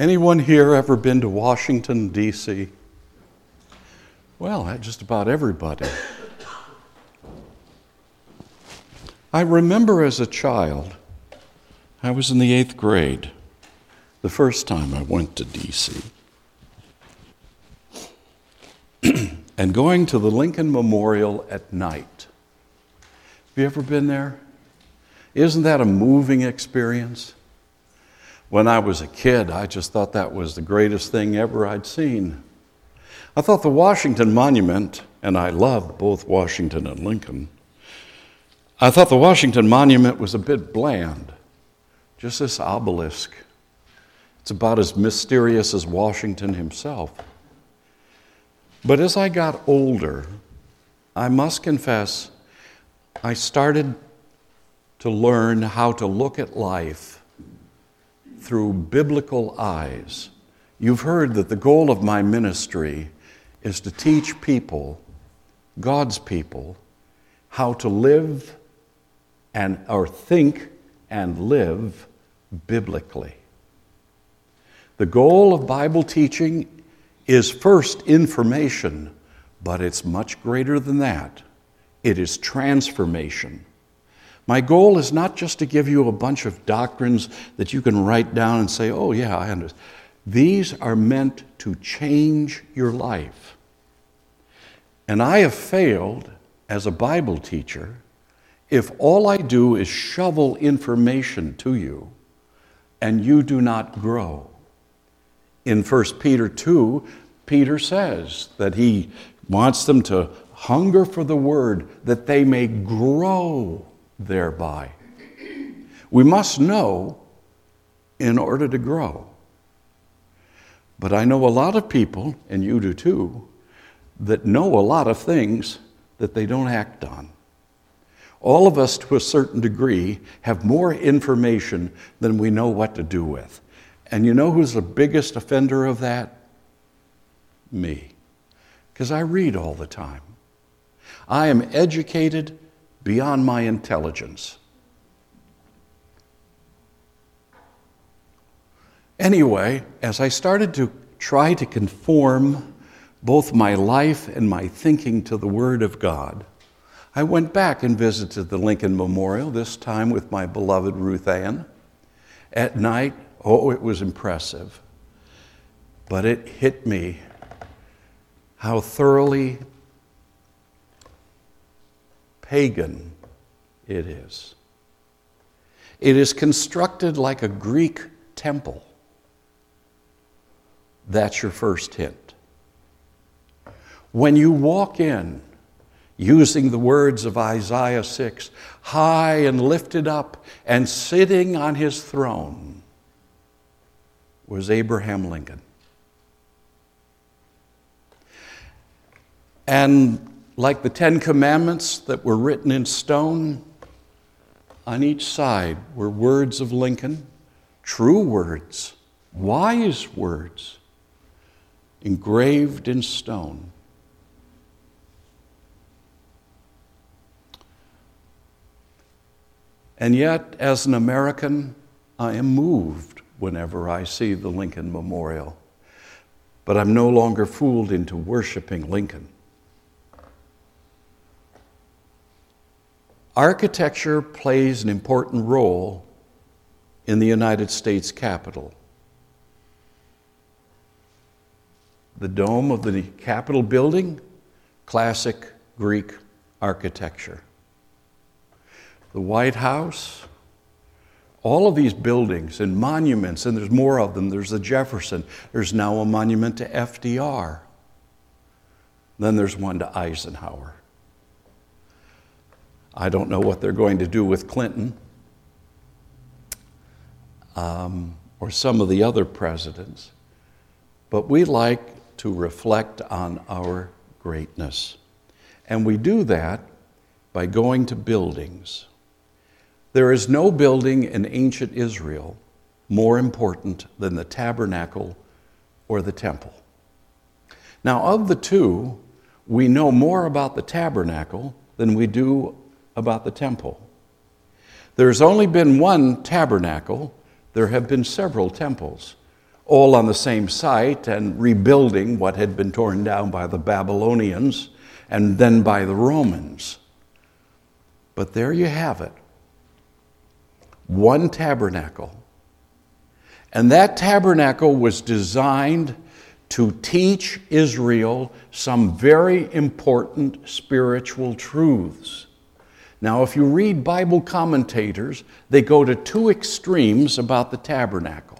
Anyone here ever been to Washington, D.C.? Well, just about everybody. I remember as a child, I was in the 8th grade, the first time I went to D.C. and going to the Lincoln Memorial at night. Have you ever been there? Isn't that a moving experience? When I was a kid, I just thought that was the greatest thing ever I'd seen. I thought the Washington Monument, and I loved both Washington and Lincoln, I thought the Washington Monument was a bit bland, just this obelisk. It's about as mysterious as Washington himself. But as I got older, I must confess, I started to learn how to look at life through biblical eyes. You've heard that the goal of my ministry is to teach people, God's people, how to live or think and live biblically. The goal of Bible teaching is first information, but it's much greater than that. It is transformation. My goal is not just to give you a bunch of doctrines that you can write down and say, oh yeah, I understand. These are meant to change your life. And I have failed as a Bible teacher if all I do is shovel information to you and you do not grow. In 1 Peter 2, Peter says that he wants them to hunger for the word that they may grow thereby. We must know in order to grow. But I know a lot of people, and you do too, that know a lot of things that they don't act on. All of us, to a certain degree, have more information than we know what to do with. And you know who's the biggest offender of that? Me. Because I read all the time. I am educated beyond my intelligence. Anyway, as I started to try to conform both my life and my thinking to the Word of God, I went back and visited the Lincoln Memorial, this time with my beloved Ruth Ann. At night, oh, it was impressive. But it hit me how thoroughly pagan it is. It is constructed like a Greek temple. That's your first hint. When you walk in, using the words of Isaiah 6, high and lifted up and sitting on his throne was Abraham Lincoln. And like the 10 Commandments that were written in stone, on each side were words of Lincoln, true words, wise words, engraved in stone. And yet, as an American, I am moved whenever I see the Lincoln Memorial. But I'm no longer fooled into worshiping Lincoln. Architecture plays an important role in the United States Capitol. The dome of the Capitol building, classic Greek architecture. The White House, all of these buildings and monuments, and there's more of them. There's the Jefferson. There's now a monument to FDR. Then there's one to Eisenhower. I don't know what they're going to do with Clinton or some of the other presidents, but we like to reflect on our greatness. And we do that by going to buildings. There is no building in ancient Israel more important than the tabernacle or the temple. Now, of the two, we know more about the tabernacle than we do about the temple. There's only been one tabernacle. There have been several temples. all on the same site and rebuilding what had been torn down by the Babylonians and then by the Romans. But there you have it. One tabernacle. And that tabernacle was designed to teach Israel some very important spiritual truths. Now, if you read Bible commentators, they go to two extremes about the tabernacle.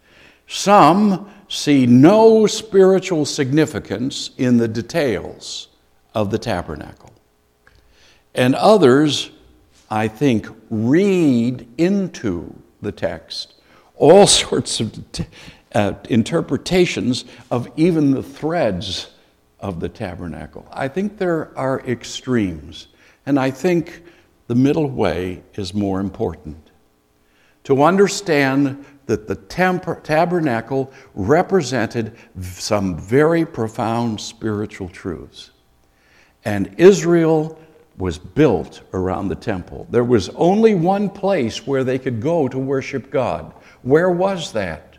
Some see no spiritual significance in the details of the tabernacle. And others, I think, read into the text all sorts of interpretations of even the threads of the tabernacle. I think there are extremes, and I think the middle way is more important. To understand that the tabernacle represented some very profound spiritual truths. And Israel was built around the temple. There was only one place where they could go to worship God. Where was that?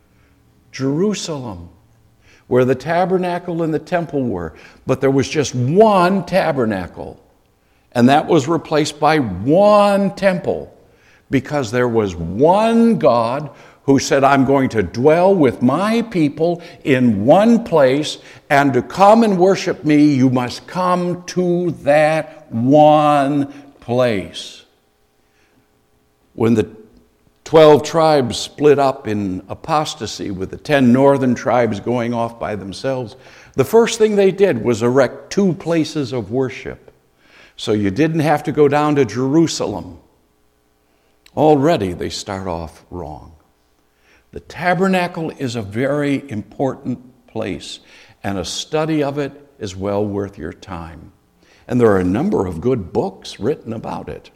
Jerusalem, where the tabernacle and the temple were. But there was just one tabernacle, and that was replaced by one temple, because there was one God who said, I'm going to dwell with my people in one place, and to come and worship me, you must come to that one place. When the 12 tribes split up in apostasy, with the 10 northern tribes going off by themselves, the first thing they did was erect two places of worship. So you didn't have to go down to Jerusalem. Already they start off wrong. The tabernacle is a very important place, and a study of it is well worth your time. And there are a number of good books written about it.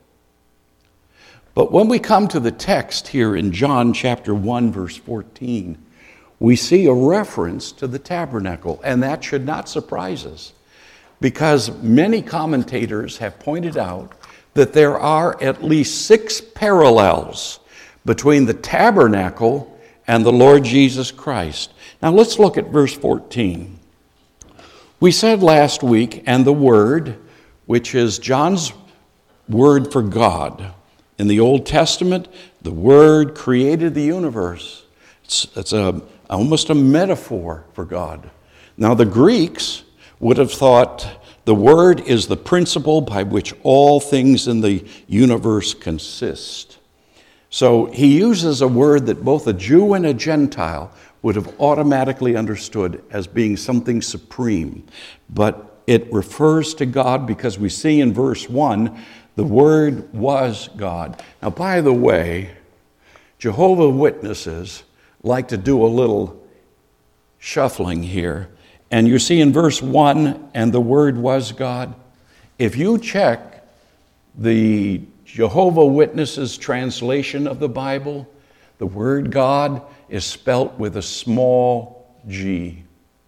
But when we come to the text here in John chapter 1, verse 14, we see a reference to the tabernacle, and that should not surprise us, because many commentators have pointed out that there are at least 6 parallels between the tabernacle and the Lord Jesus Christ. Now let's look at verse 14. We said last week, and the Word, which is John's word for God. In the Old Testament, the Word created the universe. It's almost a metaphor for God. Now the Greeks would have thought the Word is the principle by which all things in the universe consist. So he uses a word that both a Jew and a Gentile would have automatically understood as being something supreme. But it refers to God because we see in verse 1, the Word was God. Now, by the way, Jehovah's Witnesses like to do a little shuffling here. And you see in verse 1, and the Word was God. If you check the Jehovah's Witnesses translation of the Bible, the word God is spelt with a small g.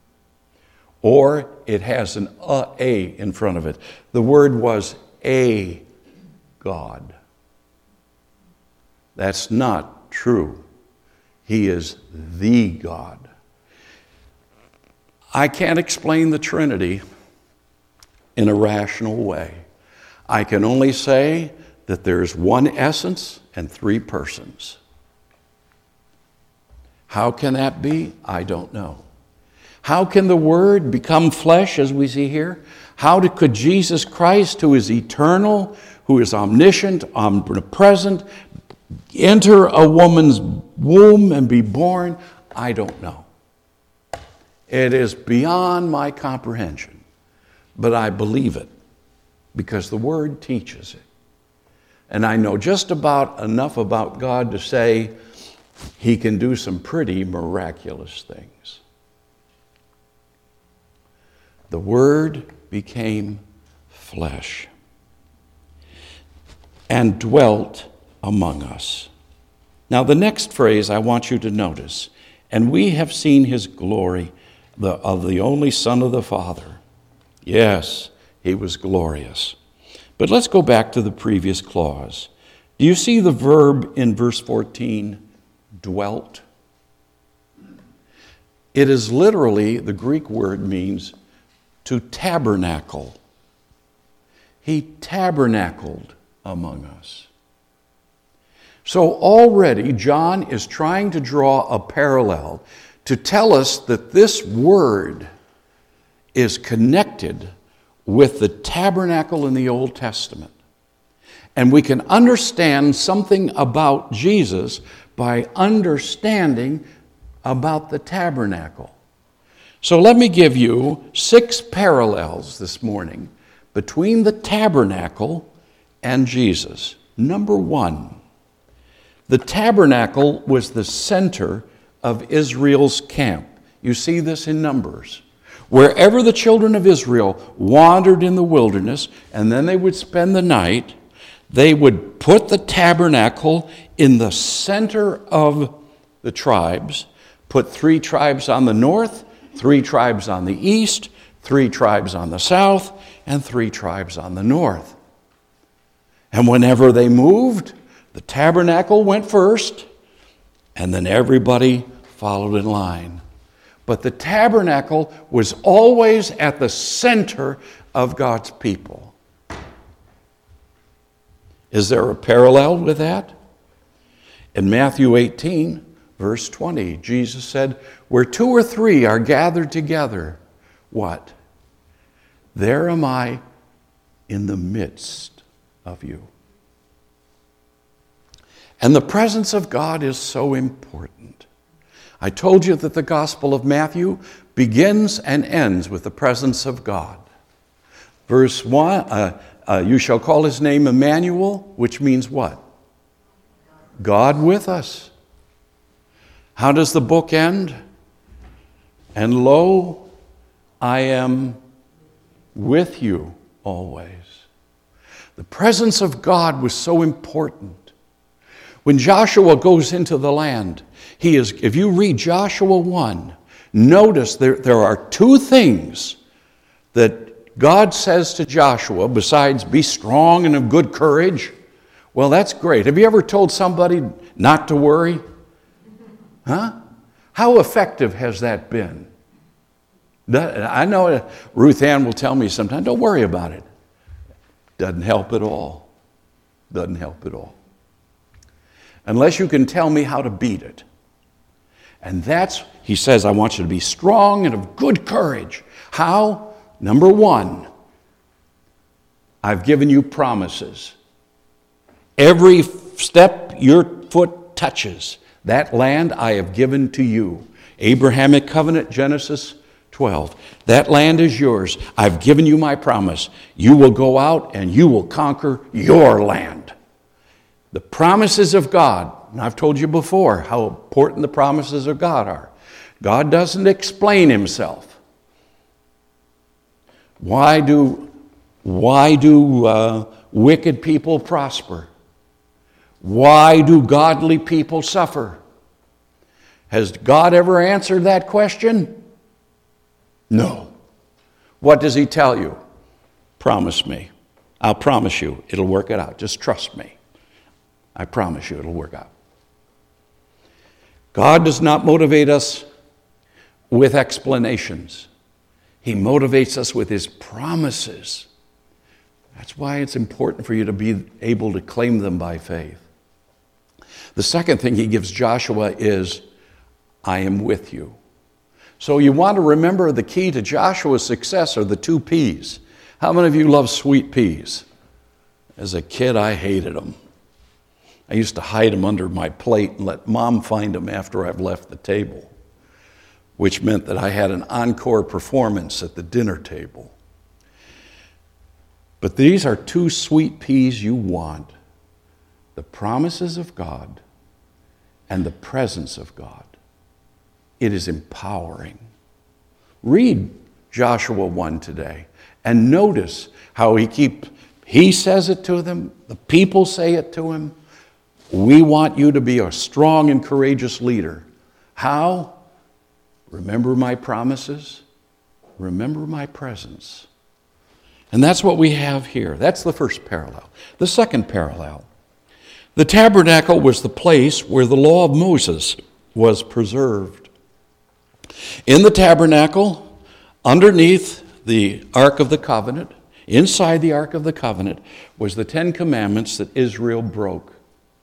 Or it has an A in front of it. The word was a God. That's not true. He is the God. I can't explain the Trinity in a rational way. I can only say that there's one essence and 3 persons. How can that be? I don't know. How can the Word become flesh, as we see here? Could Jesus Christ, who is eternal, who is omniscient, omnipresent, enter a woman's womb and be born? I don't know. It is beyond my comprehension, but I believe it because the Word teaches it. And I know just about enough about God to say He can do some pretty miraculous things. The Word became flesh and dwelt among us. Now, the next phrase I want you to notice, and we have seen His glory, of the only Son of the Father. Yes, He was glorious. But let's go back to the previous clause. Do you see the verb in verse 14, dwelt? It is literally, the Greek word means to tabernacle. He tabernacled among us. So already John is trying to draw a parallel to tell us that this word is connected with the tabernacle in the Old Testament. And we can understand something about Jesus by understanding about the tabernacle. So let me give you 6 parallels this morning between the tabernacle and Jesus. Number 1, the tabernacle was the center of Israel's camp. You see this in Numbers. Wherever the children of Israel wandered in the wilderness, and then they would spend the night, they would put the tabernacle in the center of the tribes, put 3 tribes on the north, 3 tribes on the east, 3 tribes on the south, and 3 tribes on the north. And whenever they moved, the tabernacle went first, and then everybody followed in line. But the tabernacle was always at the center of God's people. Is there a parallel with that? In Matthew 18, verse 20, Jesus said, where 2 or 3 are gathered together, what? There am I in the midst of you. And the presence of God is so important. I told you that the Gospel of Matthew begins and ends with the presence of God. Verse 1, you shall call his name Emmanuel, which means what? God with us. How does the book end? And lo, I am with you always. The presence of God was so important. When Joshua goes into the land, if you read Joshua 1, notice there are 2 things that God says to Joshua, besides be strong and of good courage. Well, that's great. Have you ever told somebody not to worry? Huh? How effective has that been? I know Ruth Ann will tell me sometimes, don't worry about it. Doesn't help at all. Doesn't help at all. Unless you can tell me how to beat it. And he says, I want you to be strong and of good courage. How? Number 1, I've given you promises. Every step your foot touches, that land I have given to you. Abrahamic covenant, Genesis 12. That land is yours. I've given you my promise. You will go out and you will conquer your land. The promises of God, and I've told you before how important the promises of God are. God doesn't explain himself. Why do wicked people prosper? Why do godly people suffer? Has God ever answered that question? No. What does he tell you? Promise me. I'll promise you it'll work it out. Just trust me. I promise you it'll work out. God does not motivate us with explanations. He motivates us with his promises. That's why it's important for you to be able to claim them by faith. The second thing he gives Joshua is, I am with you. So you want to remember the key to Joshua's success are the 2 P's. How many of you love sweet peas? As a kid, I hated them. I used to hide them under my plate and let Mom find them after I've left the table, which meant that I had an encore performance at the dinner table. But these are 2 sweet peas you want: the promises of God and the presence of God. It is empowering. Read Joshua 1 today and notice how he says it to them, the people say it to him. We want you to be a strong and courageous leader. How? Remember my promises. Remember my presence. And that's what we have here. That's the first parallel. The second parallel. The tabernacle was the place where the law of Moses was preserved. In the tabernacle, underneath the Ark of the Covenant, inside the Ark of the Covenant, was the 10 Commandments that Israel broke.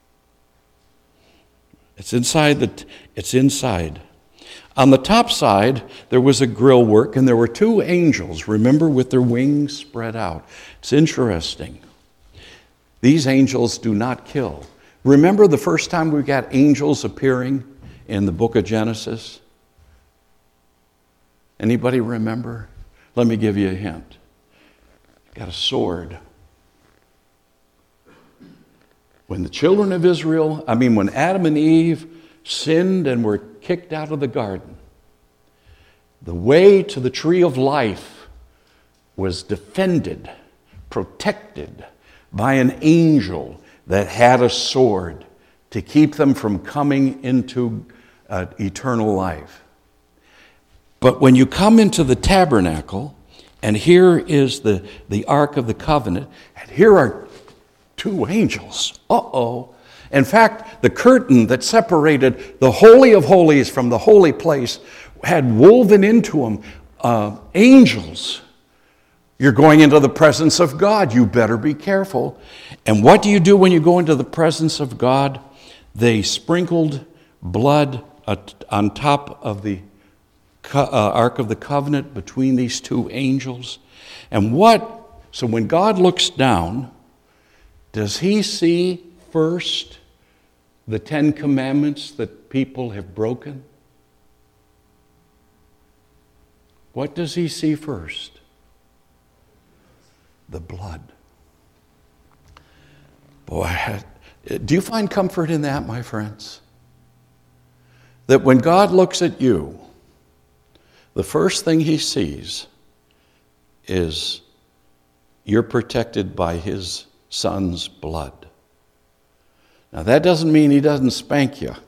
It's inside. On the top side, there was a grill work, and there were 2 angels, remember, with their wings spread out. It's interesting. These angels do not kill. Remember the first time we got angels appearing in the book of Genesis? Anybody remember? Let me give you a hint. Got a sword. When when Adam and Eve sinned and were kicked out of the garden, the way to the tree of life was defended, protected by an angel that had a sword to keep them from coming into eternal life. But when you come into the tabernacle, and here is the Ark of the Covenant, and here are 2 angels. In fact, the curtain that separated the Holy of Holies from the holy place had woven into them angels. You're going into the presence of God. You better be careful. And what do you do when you go into the presence of God? They sprinkled blood on top of the Ark of the Covenant between these 2 angels. So when God looks down, does he see first the 10 Commandments that people have broken? What does he see first? The blood. Boy, do you find comfort in that, my friends? That when God looks at you, the first thing he sees is you're protected by his Son's blood. Now, that doesn't mean he doesn't spank you.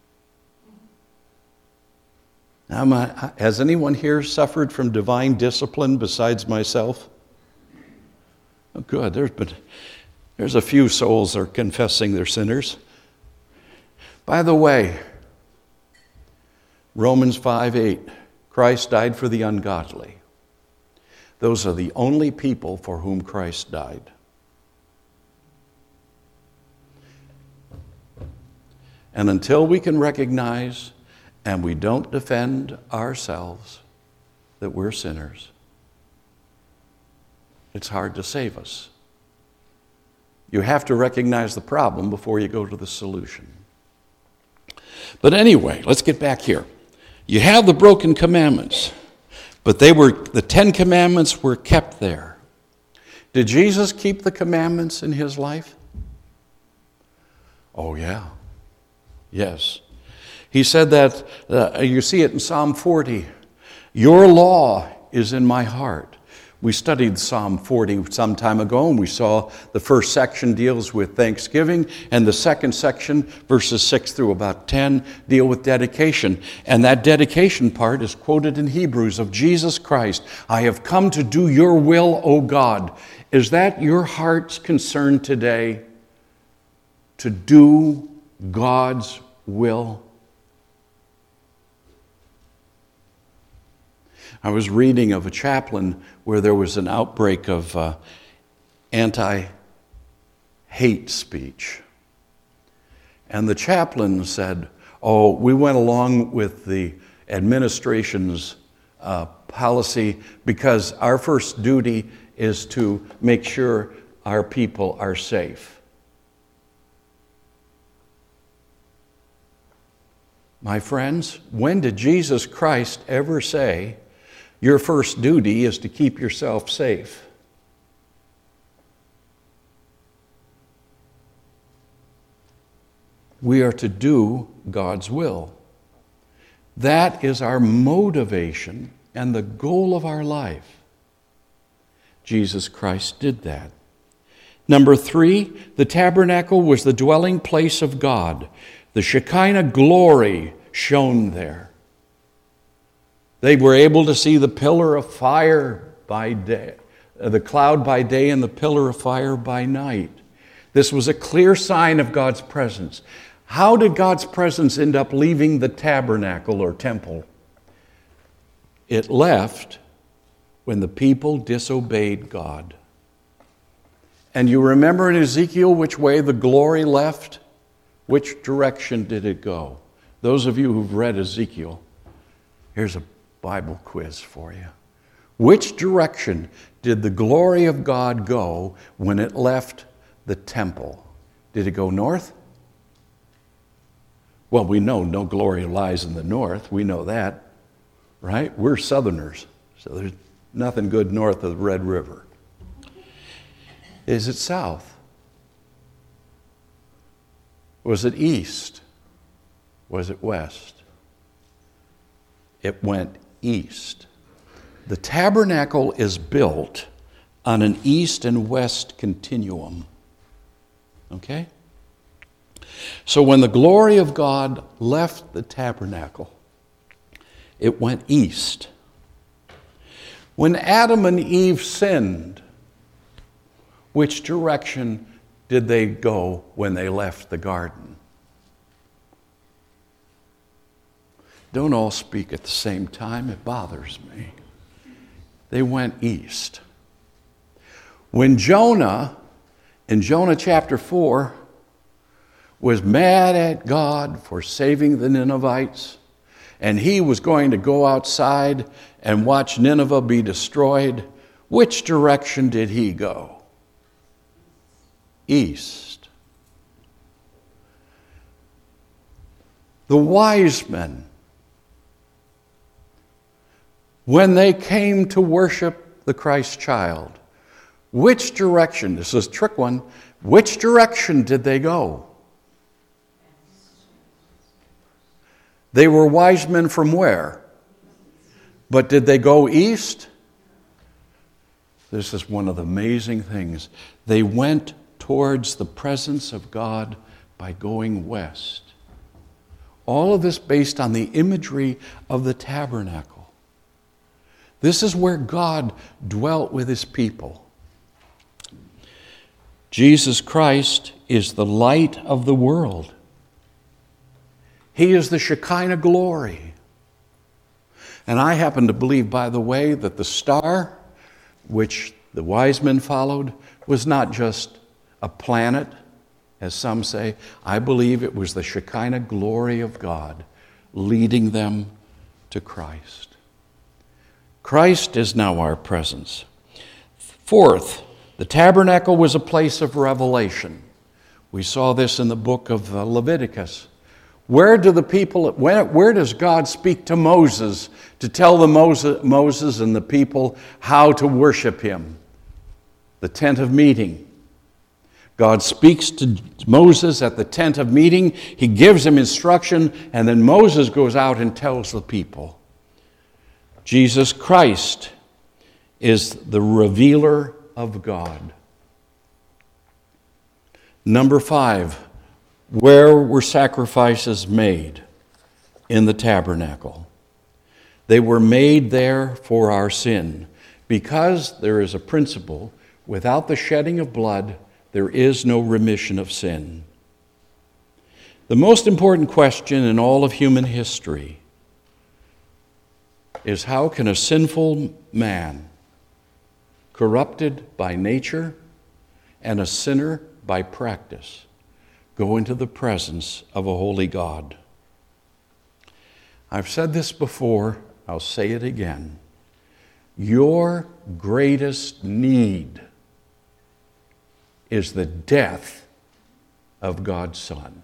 Now, has anyone here suffered from divine discipline besides myself? Oh, good. There's a few souls that are confessing they're sinners. By the way, Romans 5:8, Christ died for the ungodly. Those are the only people for whom Christ died. And until we can recognize and we don't defend ourselves that we're sinners, it's hard to save us. You have to recognize the problem before you go to the solution. But anyway, let's get back here. You have the broken commandments, but the 10 Commandments were kept there. Did Jesus keep the commandments in his life? Oh, yeah. Yes. He said that, you see it in Psalm 40, your law is in my heart. We studied Psalm 40 some time ago, and we saw the first section deals with thanksgiving, and the second section, verses 6 through about 10, deal with dedication. And that dedication part is quoted in Hebrews of Jesus Christ. I have come to do your will, O God. Is that your heart's concern today? To do God's will? I was reading of a chaplain where there was an outbreak of anti-hate speech. And the chaplain said, we went along with the administration's policy because our first duty is to make sure our people are safe. My friends, when did Jesus Christ ever say, your first duty is to keep yourself safe? We are to do God's will. That is our motivation and the goal of our life. Jesus Christ did that. Number 3, the tabernacle was the dwelling place of God. The Shekinah glory shone there. They were able to see the pillar of fire by day, the cloud by day and the pillar of fire by night. This was a clear sign of God's presence. How did God's presence end up leaving the tabernacle or temple? It left when the people disobeyed God. And you remember in Ezekiel which way the glory left? Which direction did it go? Those of you who've read Ezekiel, here's a Bible quiz for you. Which direction did the glory of God go when it left the temple? Did it go north? Well, we know no glory lies in the north. We know that, right? We're Southerners, so there's nothing good north of the Red River. Is it south? Was it east? Was it west? It went east. The tabernacle is built on an east and west continuum. Okay? So when the glory of God left the tabernacle, it went east. When Adam and Eve sinned, which direction did they go when they left the garden? Don't all speak at the same time. It bothers me. They went east. When Jonah, in Jonah chapter 4, was mad at God for saving the Ninevites, and he was going to go outside and watch Nineveh be destroyed, which direction did he go? East. The wise men, when they came to worship the Christ child, which direction, this is a trick one, which direction did they go? They were wise men from where? But did they go east? This is one of the amazing things. They went towards the presence of God by going west. All of this based on the imagery of the tabernacle. This is where God dwelt with his people. Jesus Christ is the light of the world. He is the Shekinah glory. And I happen to believe, by the way, that the star, which the wise men followed, was not just a planet, as some say. I believe it was the Shekinah glory of God leading them to Christ. Christ is now our presence. Fourth, the tabernacle was a place of revelation. We saw this in the book of Leviticus. Where does God speak to Moses to tell Moses and the people how to worship him? The tent of meeting. God speaks to Moses at the tent of meeting. He gives him instruction, and then Moses goes out and tells the people. Jesus Christ is the revealer of God. Number 5. Where were sacrifices made? In the tabernacle. They were made there for our sin, because there is a principle: without the shedding of blood, there is no remission of sin. The most important question in all of human history is, how can a sinful man, corrupted by nature and a sinner by practice, go into the presence of a holy God? I've said this before, I'll say it again. Your greatest need is the death of God's Son.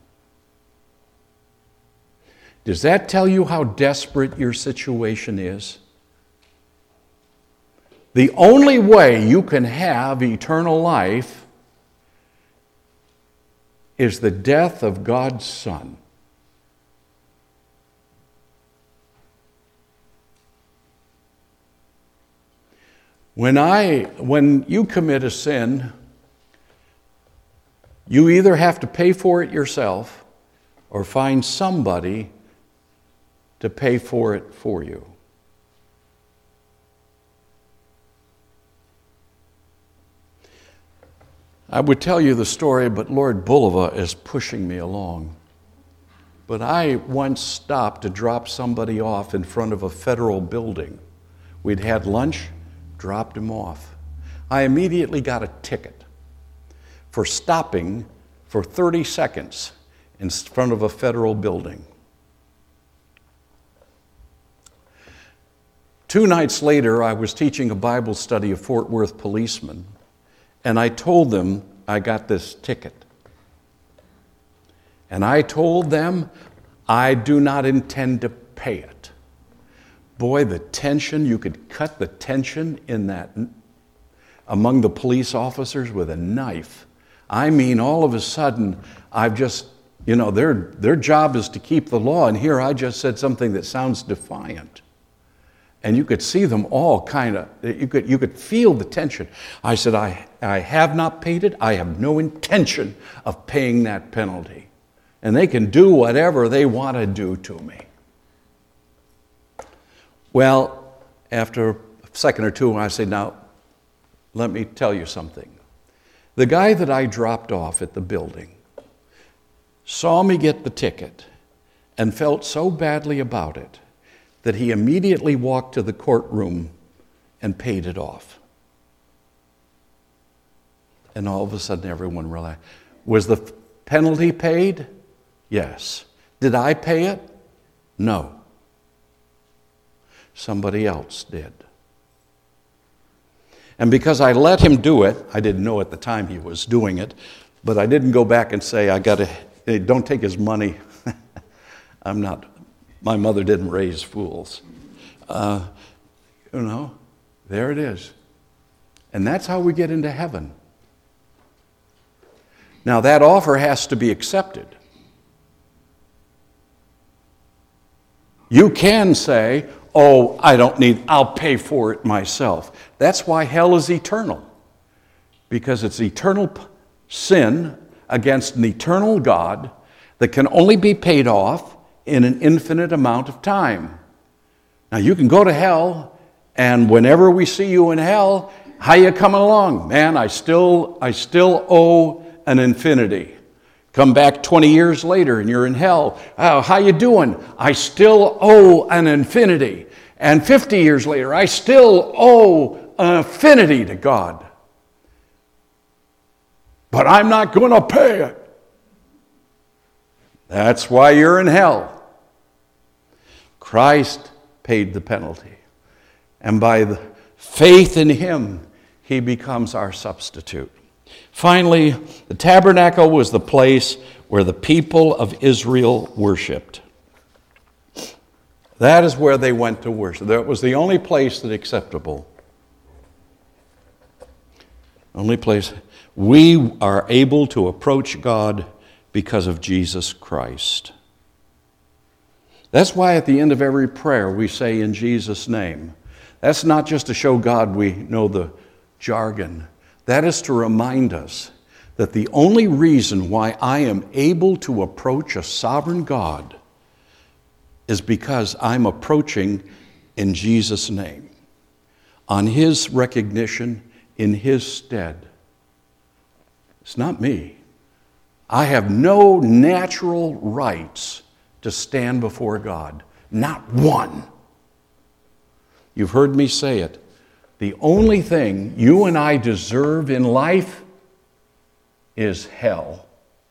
Does that tell you how desperate your situation is? The only way you can have eternal life is the death of God's Son. When you commit a sin, you either have to pay for it yourself or find somebody to pay for it for you. I would tell you the story, but Lord Bulova is pushing me along. But I once stopped to drop somebody off in front of a federal building We'd had lunch, dropped him off. I immediately got a ticket for stopping for 30 seconds in front of a federal building. 2 nights later, I was teaching a Bible study of Fort Worth policemen, and I told them I got this ticket. And I told them I do not intend to pay it. Boy, the tension, you could cut the tension in that among the police officers with a knife. I mean, all of a sudden, I've just, their job is to keep the law, and here I just said something that sounds defiant. And you could see them all you could feel the tension. I said, I have not paid it. I have no intention of paying that penalty. And they can do whatever they want to do to me. Well, after a second or two, I said, now, let me tell you something. The guy that I dropped off at the building saw me get the ticket and felt so badly about it that he immediately walked to the courtroom and paid it off. And all of a sudden, everyone realized, was the penalty paid? Yes. Did I pay it? No. Somebody else did. And because I let him do it, I didn't know at the time he was doing it, but I didn't go back and say, don't take his money. My mother didn't raise fools. There it is. And that's how we get into heaven. Now, that offer has to be accepted. You can say, I'll pay for it myself. That's why hell is eternal. Because it's eternal sin against an eternal God that can only be paid off in an infinite amount of time. Now, you can go to hell, and whenever we see you in hell, how you coming along? Man, I still owe an infinity. Come back 20 years later and you're in hell. Oh, how you doing? I still owe an infinity. And 50 years later, I still owe an infinity to God. But I'm not going to pay it. That's why you're in hell. Christ paid the penalty. And by the faith in him, he becomes our substitute. Finally, the tabernacle was the place where the people of Israel worshiped. That is where they went to worship. That was the only place that acceptable. Only place. We are able to approach God because of Jesus Christ. That's why at the end of every prayer we say in Jesus' name. That's not just to show God we know the jargon. That is to remind us that the only reason why I am able to approach a sovereign God is because I'm approaching in Jesus' name, on his recognition, in his stead. It's not me. I have no natural rights to stand before God. Not one. You've heard me say it. The only thing you and I deserve in life is hell.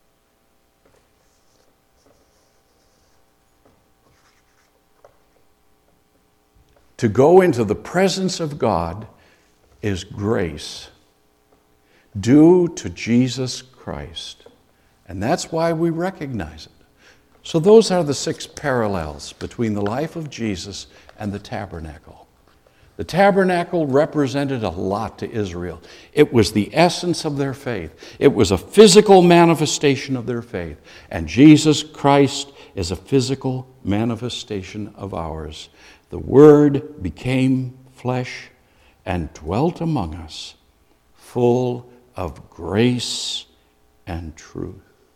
To go into the presence of God is grace due to Jesus Christ. And that's why we recognize it. So those are the 6 parallels between the life of Jesus and the tabernacle. The tabernacle represented a lot to Israel. It was the essence of their faith. It was a physical manifestation of their faith. And Jesus Christ is a physical manifestation of ours. The Word became flesh and dwelt among us, full of grace and truth.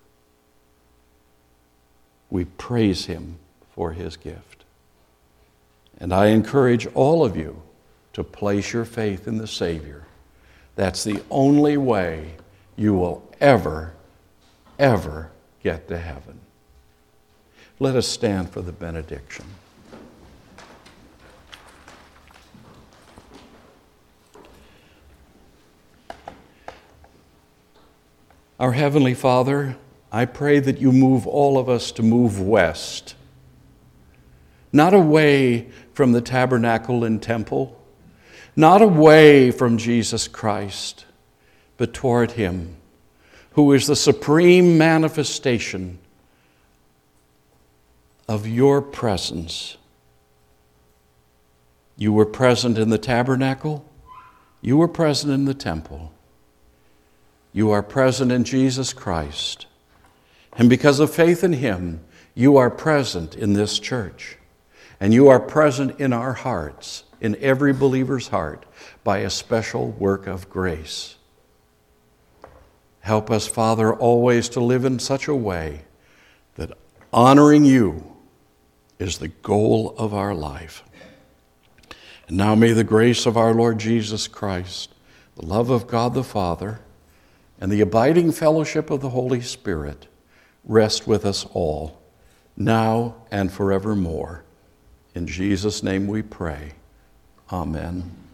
We praise him for his gift. And I encourage all of you to place your faith in the Savior. That's the only way you will ever get to heaven. Let us stand for the benediction. Our Heavenly Father, I pray that you move all of us to move west, not away from the tabernacle and temple, not away from Jesus Christ, but toward him, who is the supreme manifestation of your presence. You were present in the tabernacle. You were present in the temple. You are present in Jesus Christ. And because of faith in him, you are present in this church. And you are present in our hearts, in every believer's heart, by a special work of grace. Help us, Father, always to live in such a way that honoring you is the goal of our life. And now may the grace of our Lord Jesus Christ, the love of God the Father, and the abiding fellowship of the Holy Spirit rest with us all, now and forevermore. In Jesus' name we pray. Amen.